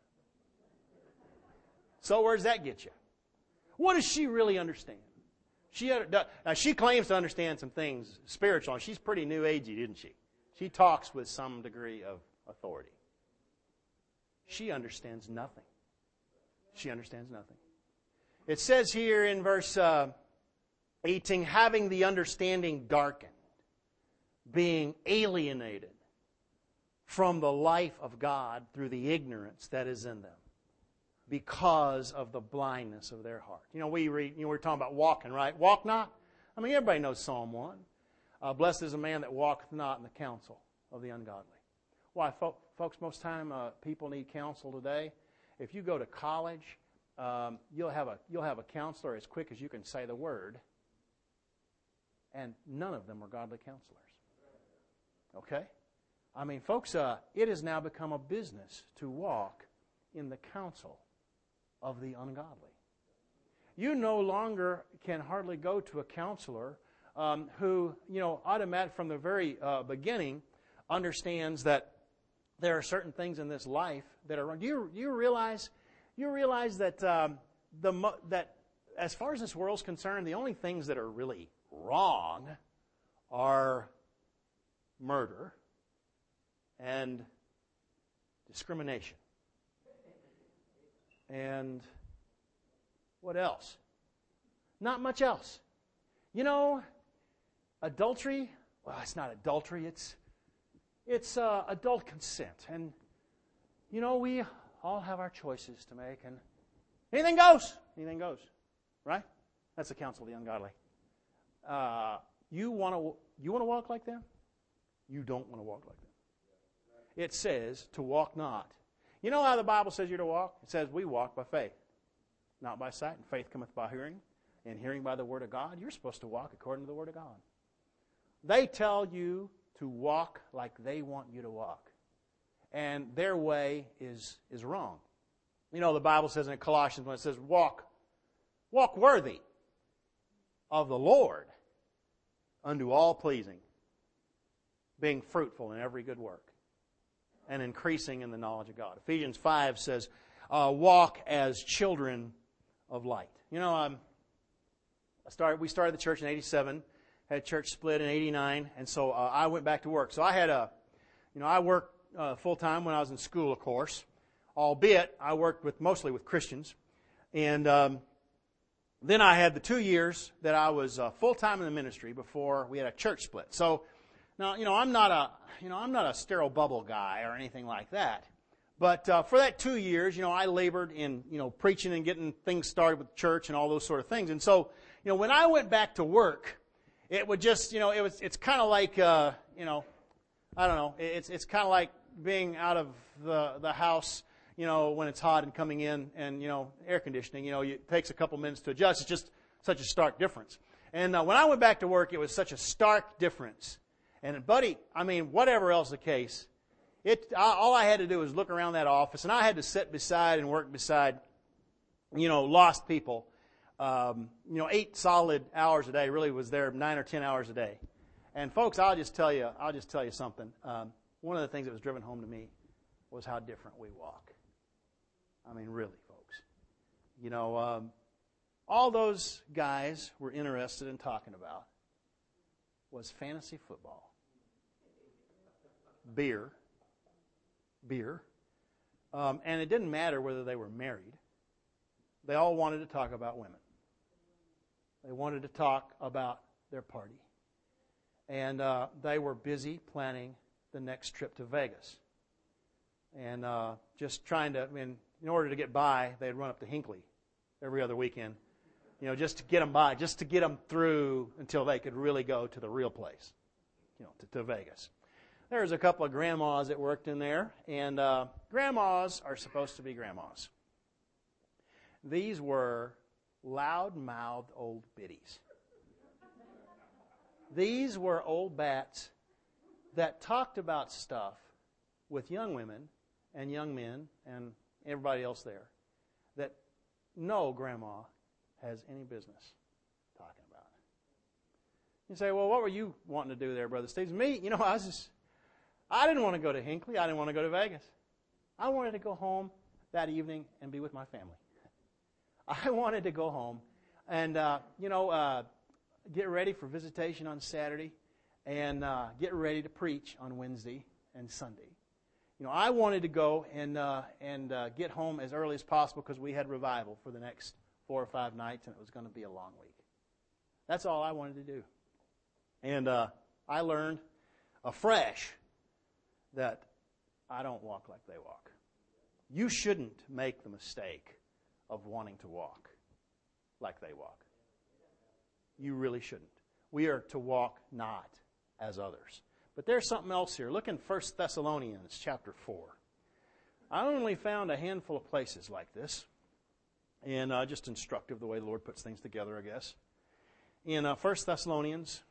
So where does that get you? What does she really understand? She uh, she claims to understand some things spiritual. She's pretty new agey, isn't she? She talks with some degree of authority. She understands nothing. She understands nothing. It says here in verse uh, eighteen, having the understanding darkened, being alienated from the life of God through the ignorance that is in them, because of the blindness of their heart. You know, we read, you know, we're talking about walking, right? Walk not. I mean, everybody knows Psalm one. Uh, Blessed is a man that walketh not in the counsel of the ungodly. Why, fo- folks, most time uh, people need counsel today. If you go to college, um, you'll have a you'll have a counselor as quick as you can say the word, and none of them are godly counselors. Okay? I mean, folks, uh, it has now become a business to walk in the counsel of the ungodly. You no longer can hardly go to a counselor um, who, you know, automatic from the very uh, beginning understands that there are certain things in this life that are wrong. Do you, you realize, you realize that um, the that as far as this world's concerned, the only things that are really wrong are murder and discrimination. And what else? Not much else. You know, adultery, well, it's not adultery, it's it's uh, adult consent. And, you know, we all have our choices to make, and anything goes. Anything goes. Right? That's the counsel of the ungodly. Uh, you want to you want to walk like them? You don't want to walk like them. It says to walk not. You know how the Bible says you're to walk? It says we walk by faith, not by sight. And faith cometh by hearing, and hearing by the word of God. You're supposed to walk according to the word of God. They tell you to walk like they want you to walk. And their way is, is wrong. You know, the Bible says in Colossians when it says walk, walk worthy of the Lord unto all pleasing, being fruitful in every good work, and increasing in the knowledge of God. Ephesians five says, uh, walk as children of light. You know, um, I started, we started the church in eighty-seven, had church split in eighty-nine, and so uh, I went back to work. So I had a, you know, I worked uh, full-time when I was in school, of course, albeit I worked with mostly with Christians. And um, then I had the two years that I was uh, full-time in the ministry before we had a church split. So now, you know, I'm not a, you know, I'm not a sterile bubble guy or anything like that. But uh, for that two years, you know, I labored in, you know, preaching and getting things started with church and all those sort of things. And so, you know, when I went back to work, it would just, you know, it was, it's kind of like, uh, you know, I don't know, it's it's kind of like being out of the the house, you know, when it's hot and coming in, and, you know, air conditioning, you know, it takes a couple minutes to adjust. It's just such a stark difference. And uh, when I went back to work, it was such a stark difference. And buddy, I mean, whatever else the case, it I, all I had to do was look around that office, and I had to sit beside and work beside, you know, lost people. Um, you know, eight solid hours a day. Really was there nine or ten hours a day. And folks, I'll just tell you, I'll just tell you something. Um, one of the things that was driven home to me was how different we walk. I mean, really, folks. You know, um, all those guys were interested in talking about was fantasy football, beer, beer, um, and it didn't matter whether they were married. They all wanted to talk about women. They wanted to talk about their party. And uh, they were busy planning the next trip to Vegas. And uh, just trying to, I mean, in order to get by, they'd run up to Hinckley every other weekend, you know, just to get them by, just to get them through until they could really go to the real place, you know, to, to Vegas. There was a couple of grandmas that worked in there, and uh, grandmas are supposed to be grandmas. These were loud-mouthed old biddies. These were old bats that talked about stuff with young women and young men and everybody else there that no grandma has any business talking about. You say, well, what were you wanting to do there, Brother Steve? Me, you know, I was just, I didn't want to go to Hinckley. I didn't want to go to Vegas. I wanted to go home that evening and be with my family. I wanted to go home and, uh, you know, uh, get ready for visitation on Saturday and uh, get ready to preach on Wednesday and Sunday. You know, I wanted to go and uh, and uh, get home as early as possible because we had revival for the next four or five nights, and it was going to be a long week. That's all I wanted to do. And uh, I learned afresh that I don't walk like they walk. You shouldn't make the mistake of wanting to walk like they walk. You really shouldn't. We are to walk not as others. But there's something else here. Look in First Thessalonians chapter four. I only found a handful of places like this. And uh, just instructive the way the Lord puts things together, I guess. In uh, First Thessalonians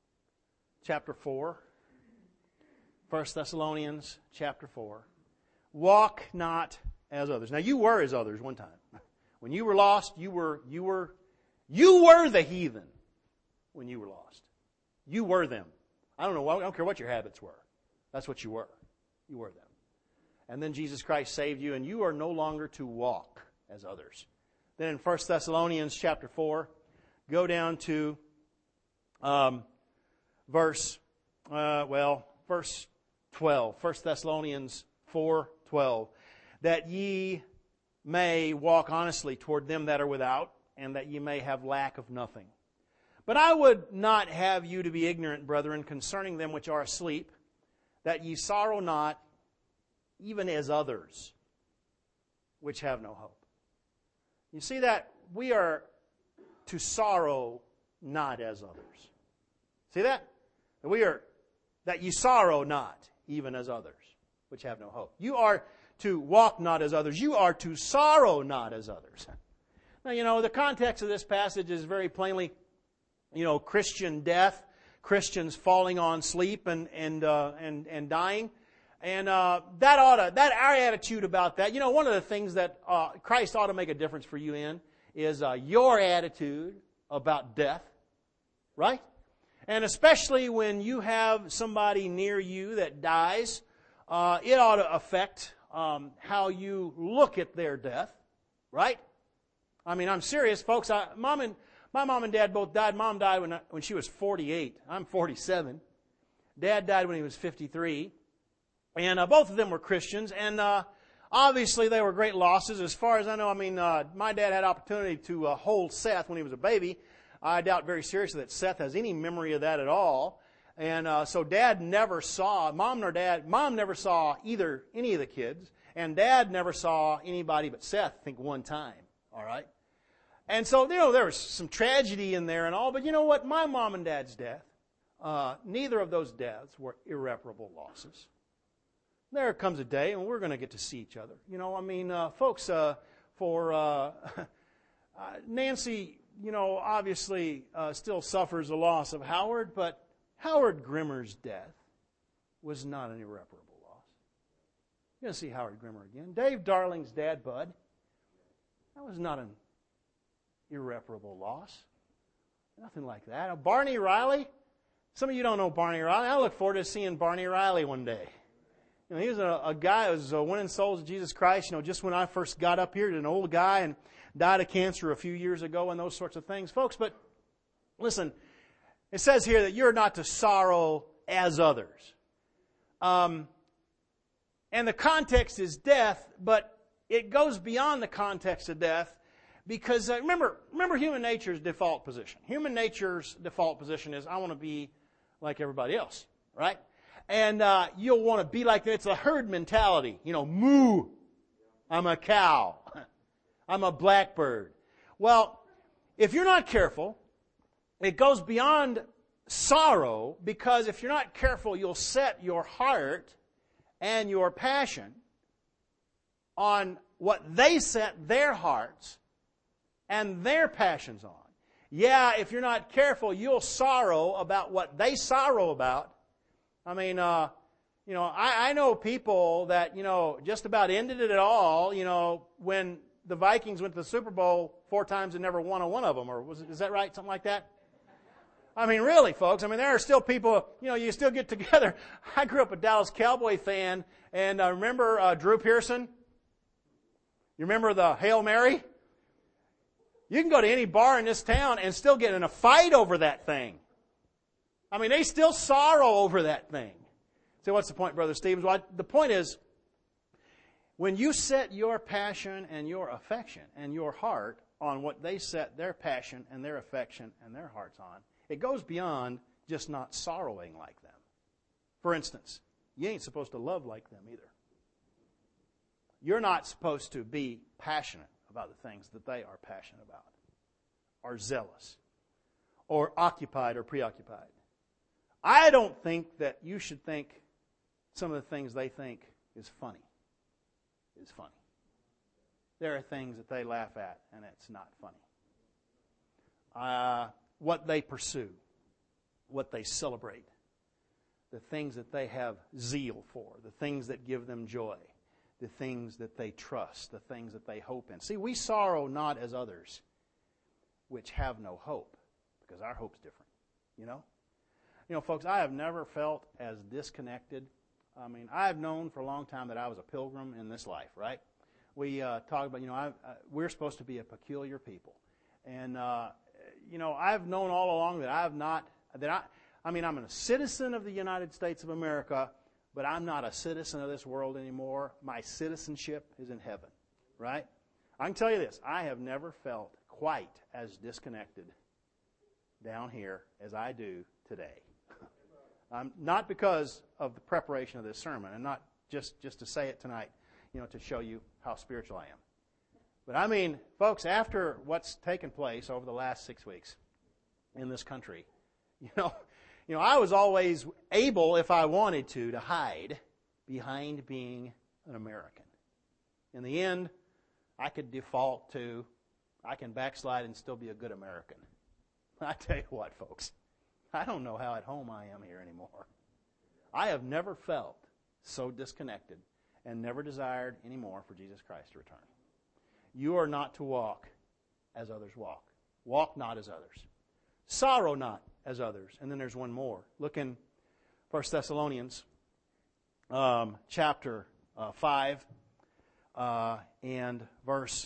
chapter four. First Thessalonians chapter four. walk not as others. Now you were as others one time. When you were lost, you were, you were, you were the heathen when you were lost. You were them. I don't know, I don't care what your habits were. That's what you were. You were them. And then Jesus Christ saved you, and you are no longer to walk as others. Then in First Thessalonians chapter four, go down to um, verse, uh, well, verse twelve. First Thessalonians four twelve. That ye may walk honestly toward them that are without, and that ye may have lack of nothing. But I would not have you to be ignorant, brethren, concerning them which are asleep, that ye sorrow not, even as others which have no hope. You see that? We are to sorrow not as others. See that? That we are, that ye sorrow not, even as others which have no hope. You are to walk not as others. You are to sorrow not as others. Now, you know, the context of this passage is very plainly, you know, Christian death, Christians falling on sleep and and uh, and and dying, and uh, that ought to that our attitude about that. You know, one of the things that uh, Christ ought to make a difference for you in is uh, your attitude about death, right? And especially when you have somebody near you that dies, uh, it ought to affect um, how you look at their death, right? I mean, I'm serious, folks. I, mom and My mom and Dad both died. Mom died when, I, when she was forty-eight. I'm forty-seven. Dad died when he was fifty-three. And uh, both of them were Christians. And uh, obviously they were great losses. As far as I know, I mean, uh, my dad had opportunity to uh, hold Seth when he was a baby. I doubt very seriously that Seth has any memory of that at all. And uh, so Dad never saw, Mom nor Dad, Mom never saw either any of the kids. And Dad never saw anybody but Seth, I think, one time. All right? And so, you know, there was some tragedy in there and all, but you know what? My mom and dad's death, uh, neither of those deaths were irreparable losses. There comes a day when we're going to get to see each other. You know, I mean, uh, folks, uh, for uh, uh, Nancy, you know, obviously uh, still suffers the loss of Howard, but Howard Grimmer's death was not an irreparable loss. You're going to see Howard Grimmer again. Dave Darling's dad, Bud, that was not an irreparable loss. Nothing like that. Now, Barney Riley, some of you don't know Barney Riley. I look forward to seeing Barney Riley one day. You know, he was a, a guy who was uh, winning souls to Jesus Christ. You know, just when I first got up here, an old guy and died of cancer a few years ago and those sorts of things. Folks, but listen, it says here that you're not to sorrow as others. Um, and the context is death, but it goes beyond the context of death. Because uh, remember, remember human nature's default position. Human nature's default position is, I want to be like everybody else, right? And uh, you'll want to be like them. It's a herd mentality. You know, moo, I'm a cow. I'm a blackbird. Well, if you're not careful, it goes beyond sorrow, because if you're not careful, you'll set your heart and your passion on what they set their hearts and their passions on. Yeah, if you're not careful, you'll sorrow about what they sorrow about. I mean, uh, you know, I, I know people that, you know, just about ended it all, you know, when the Vikings went to the Super Bowl four times and never won a one of them. Or was it, is that right? Something like that? I mean, really, folks. I mean, there are still people, you know, you still get together. I grew up a Dallas Cowboy fan, and I remember uh, Drew Pearson. You remember the Hail Mary? You can go to any bar in this town and still get in a fight over that thing. I mean, they still sorrow over that thing. So what's the point, Brother Stevens? Well, the point is, when you set your passion and your affection and your heart on what they set their passion and their affection and their hearts on, it goes beyond just not sorrowing like them. For instance, you ain't supposed to love like them either. You're not supposed to be passionate about the things that they are passionate about, or zealous, or occupied or preoccupied. I don't think that you should think some of the things they think is funny. Is funny. There are things that they laugh at, and it's not funny. Uh, what they pursue, what they celebrate, the things that they have zeal for, the things that give them joy, the things that they trust, the things that they hope in. See, we sorrow not as others, which have no hope, because our hope's different, you know? You know, folks, I have never felt as disconnected. I mean, I've known for a long time that I was a pilgrim in this life, right? We uh, talk about, you know, I, uh, we're supposed to be a peculiar people. And, uh, you know, I've known all along that I've not, that I, I mean, I'm a citizen of the United States of America, but I'm not a citizen of this world anymore. My citizenship is in heaven, right? I can tell you this. I have never felt quite as disconnected down here as I do today. Um, not because of the preparation of this sermon, and not just, just to say it tonight, you know, to show you how spiritual I am. But I mean, folks, after what's taken place over the last six weeks in this country, you know, You know, I was always able, if I wanted to, to hide behind being an American. In the end, I could default to, I can backslide and still be a good American. I tell you what, folks, I don't know how at home I am here anymore. I have never felt so disconnected and never desired anymore for Jesus Christ to return. You are not to walk as others walk. Walk not as others. Sorrow not as others. And then there's one more. Look in First Thessalonians um, chapter uh, five uh, and verse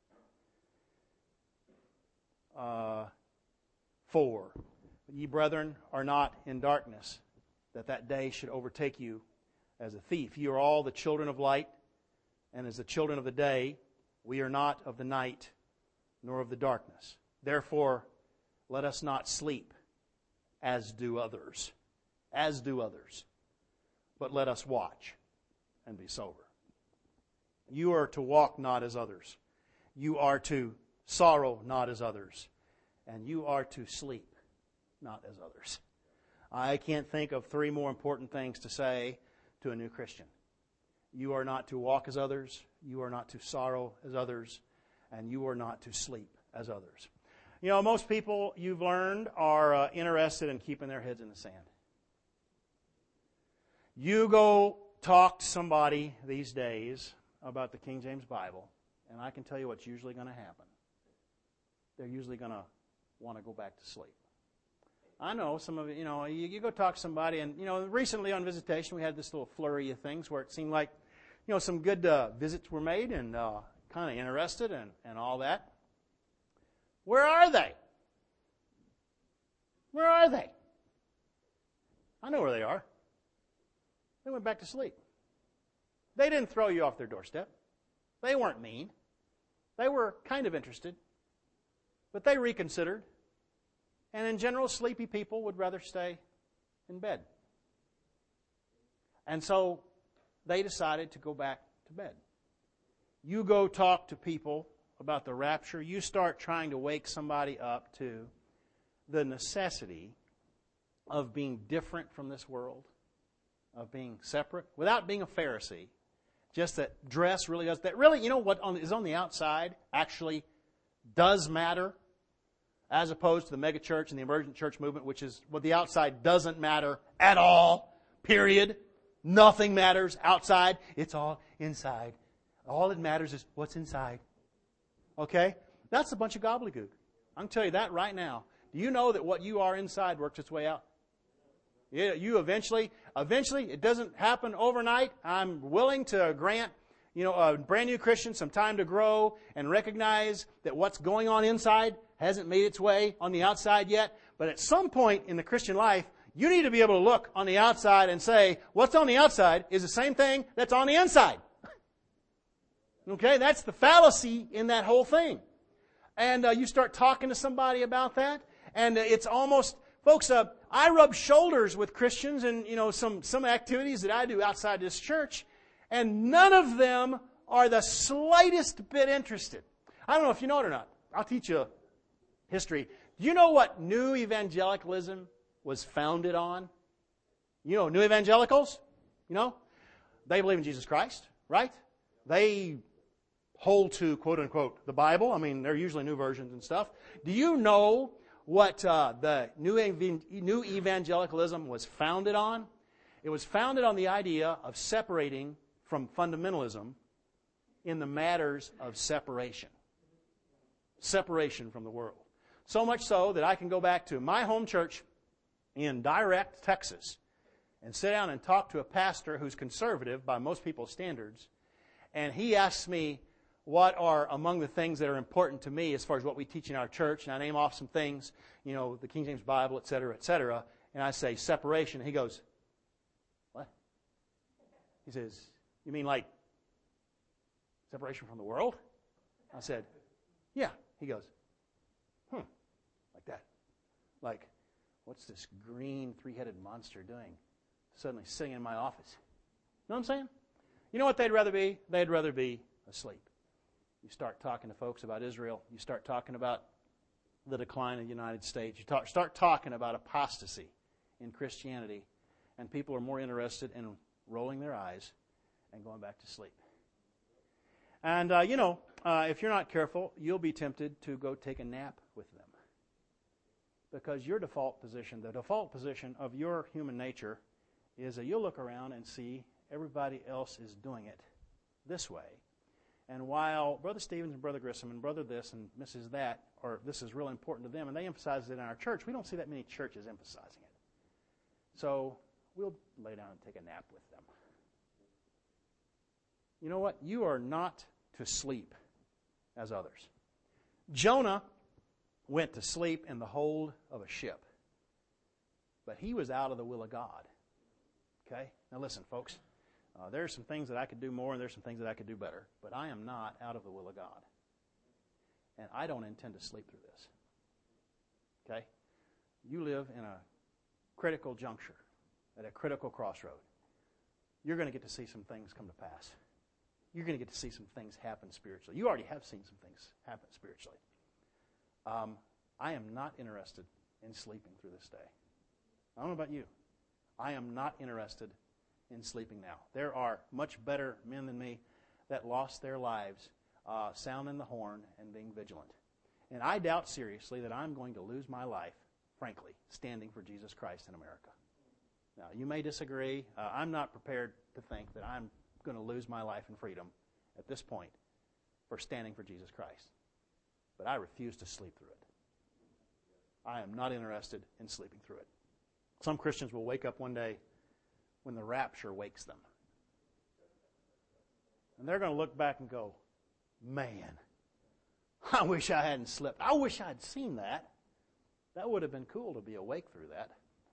uh, four. Ye brethren are not in darkness, that that day should overtake you as a thief. You are all the children of light, and as the children of the day, we are not of the night, nor of the darkness. Therefore, let us not sleep, as do others, as do others, but let us watch and be sober. You are to walk not as others. You are to sorrow not as others. And you are to sleep not as others. I can't think of three more important things to say to a new Christian. You are not to walk as others. You are not to sorrow as others. And you are not to sleep as others. You know, most people, you've learned, are uh, interested in keeping their heads in the sand. You go talk to somebody these days about the King James Bible, and I can tell you what's usually going to happen. They're usually going to want to go back to sleep. I know some of you, you know, you, you go talk to somebody, and, you know, recently on visitation we had this little flurry of things where it seemed like, you know, some good uh, visits were made and uh, kind of interested and, and all that. Where are they? Where are they? I know where they are. They went back to sleep. They didn't throw you off their doorstep. They weren't mean. They were kind of interested. But they reconsidered. And in general, sleepy people would rather stay in bed. And so they decided to go back to bed. You go talk to people about the rapture, you start trying to wake somebody up to the necessity of being different from this world, of being separate, without being a Pharisee. Just that dress really does, that really, you know what on, is on the outside actually does matter, as opposed to the megachurch and the emergent church movement, which is what the outside doesn't matter at all, period. Nothing matters outside. It's all inside. All that matters is what's inside. Okay? That's a bunch of gobbledygook. I can tell you that right now. Do you know that what you are inside works its way out? Yeah, you eventually, eventually, it doesn't happen overnight. I'm willing to grant, you know, a brand new Christian some time to grow and recognize that what's going on inside hasn't made its way on the outside yet. But at some point in the Christian life, you need to be able to look on the outside and say, what's on the outside is the same thing that's on the inside. Okay, that's the fallacy in that whole thing. And uh, you start talking to somebody about that, and uh, it's almost, folks, uh, I rub shoulders with Christians and, you know, some, some activities that I do outside this church, and none of them are the slightest bit interested. I don't know if you know it or not. I'll teach you history. Do you know what New Evangelicalism was founded on? You know, New Evangelicals, you know, they believe in Jesus Christ, right? They hold to, quote unquote, the Bible. I mean, they're usually new versions and stuff. Do you know what uh, the New, Ev- New Evangelicalism was founded on? It was founded on the idea of separating from fundamentalism in the matters of separation. Separation from the world. So much so that I can go back to my home church in Direct, Texas, and sit down and talk to a pastor who's conservative by most people's standards, and he asks me what are among the things that are important to me as far as what we teach in our church, and I name off some things, you know, the King James Bible, et cetera, et cetera, and I say separation. He goes, what? He says, you mean like separation from the world? I said, yeah. He goes, hmm, like that. Like, what's this green three-headed monster doing suddenly sitting in my office? You know what I'm saying? You know what they'd rather be? They'd rather be asleep. You start talking to folks about Israel. You start talking about the decline of the United States. You talk, start talking about apostasy in Christianity, and people are more interested in rolling their eyes and going back to sleep. And, uh, you know, uh, if you're not careful, you'll be tempted to go take a nap with them. Because your default position, the default position of your human nature, is that you'll look around and see everybody else is doing it this way. And while Brother Stevens and Brother Grissom and Brother this and Missus that, or this is real important to them, and they emphasize it in our church, we don't see that many churches emphasizing it. So we'll lay down and take a nap with them. You know what? You are not to sleep as others. Jonah went to sleep in the hold of a ship. But he was out of the will of God. Okay? Now listen, folks. Uh, there are some things that I could do more and there's some things that I could do better. But I am not out of the will of God. And I don't intend to sleep through this. Okay? You live in a critical juncture, at a critical crossroad. You're going to get to see some things come to pass. You're going to get to see some things happen spiritually. You already have seen some things happen spiritually. Um, I am not interested in sleeping through this day. I don't know about you. I am not interested in sleeping now. There are much better men than me that lost their lives uh, sounding the horn and being vigilant. And I doubt seriously that I'm going to lose my life, frankly, standing for Jesus Christ in America. Now, you may disagree. Uh, I'm not prepared to think that I'm going to lose my life and freedom at this point for standing for Jesus Christ. But I refuse to sleep through it. I am not interested in sleeping through it. Some Christians will wake up one day when the rapture wakes them. And they're going to look back and go, man, I wish I hadn't slept. I wish I'd seen that. That would have been cool to be awake through that.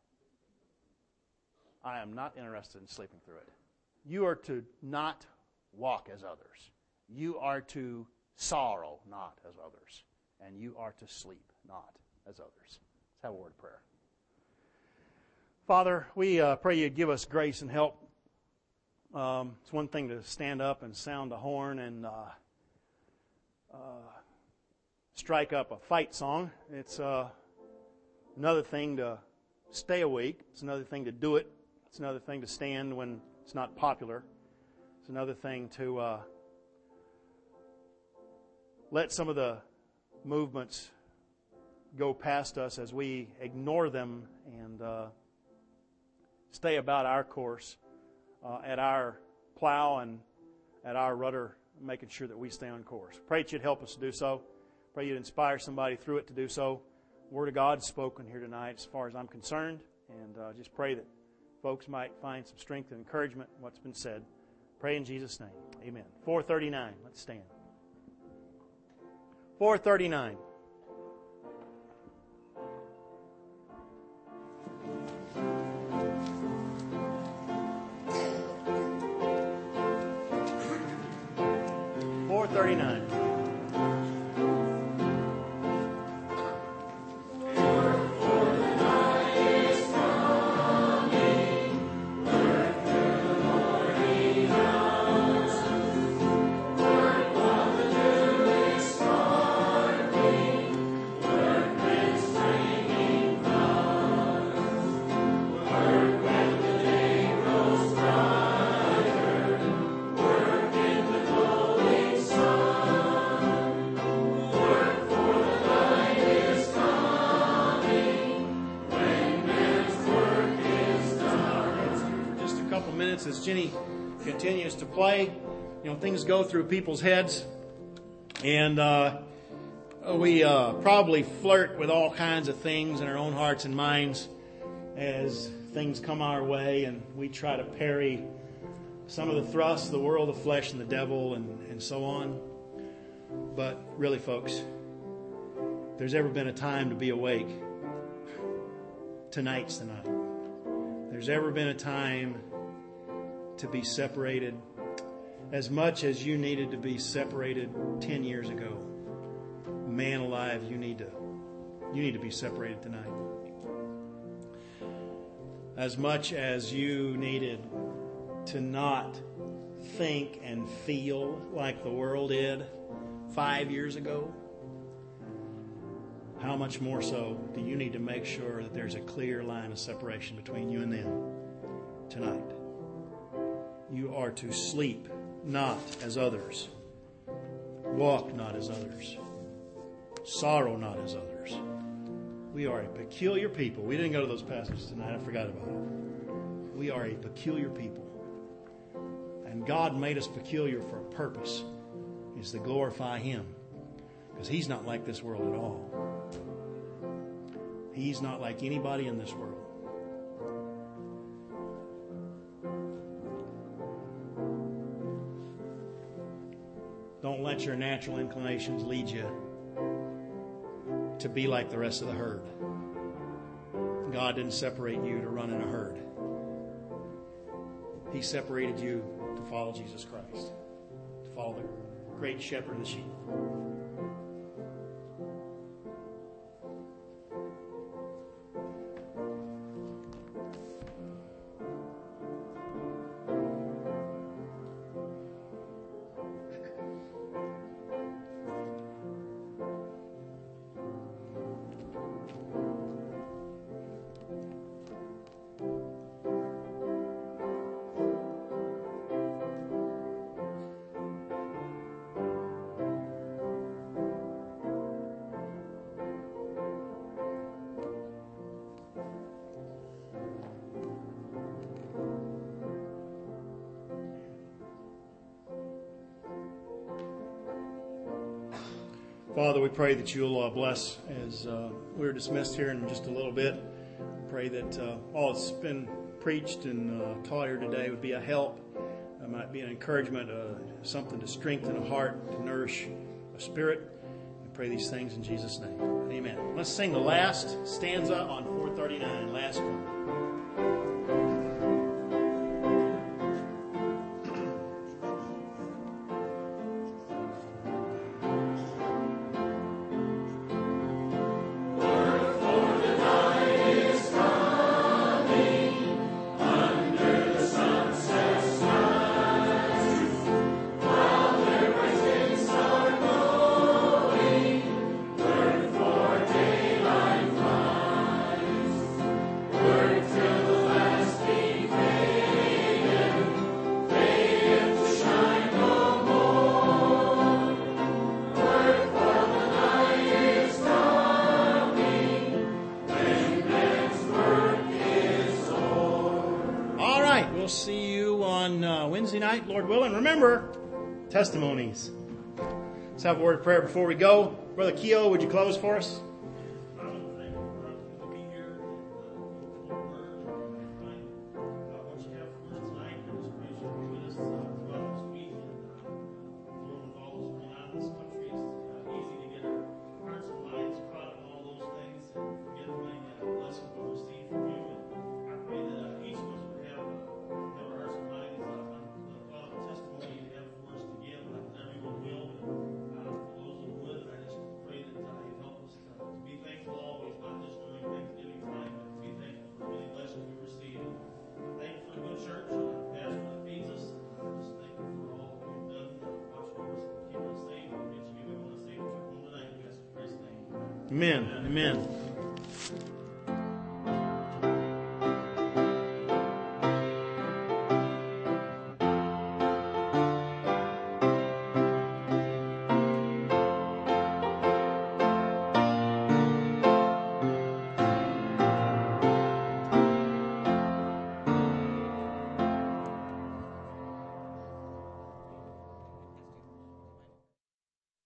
I am not interested in sleeping through it. You are to not walk as others. You are to sorrow not as others. And you are to sleep not as others. Let's have a word of prayer. Father, we uh, pray you'd give us grace and help. Um, it's one thing to stand up and sound a horn and uh, uh, strike up a fight song. It's uh, another thing to stay awake. It's another thing to do it. It's another thing to stand when it's not popular. It's another thing to uh, let some of the movements go past us as we ignore them and uh, stay about our course uh, at our plow and at our rudder, making sure that we stay on course. Pray that you'd help us to do so. Pray you'd inspire somebody through it to do so. Word of God spoken here tonight as far as I'm concerned. And uh, just pray that folks might find some strength and encouragement in what's been said. Pray in Jesus' name. Amen. four thirty-nine. Let's stand. four thirty-nine. four thirty-nine. As Jenny continues to play. You know, things go through people's heads, and uh, we uh, probably flirt with all kinds of things in our own hearts and minds as things come our way, and we try to parry some of the thrusts of the world, the flesh, and the devil, and, and so on. But really, folks, if there's ever been a time to be awake, tonight's the night. If there's ever been a time to be separated, as much as you needed to be separated ten years ago, man alive, you need to you need to be separated tonight. As much as you needed to not think and feel like the world did five years ago, how much more so do you need to make sure that there's a clear line of separation between you and them tonight? You are to sleep not as others, walk not as others, sorrow not as others. We are a peculiar people. We didn't go to those passages tonight. I forgot about it. We are a peculiar people. And God made us peculiar for a purpose, is to glorify Him. Because He's not like this world at all. He's not like anybody in this world. Don't let your natural inclinations lead you to be like the rest of the herd. God didn't separate you to run in a herd. He separated you to follow Jesus Christ, to follow the great shepherd of the sheep. Father, we pray that you'll uh, bless as uh, we're dismissed here in just a little bit. Pray that uh, all that's been preached and uh, taught here today would be a help. It might be an encouragement, uh, something to strengthen a heart, to nourish a spirit. We pray these things in Jesus' name. Amen. Let's sing the last stanza on four thirty-nine, last one. Night, Lord willing. Remember, testimonies. Let's have a word of prayer before we go. Brother Keogh, would you close for us? Amen. Amen.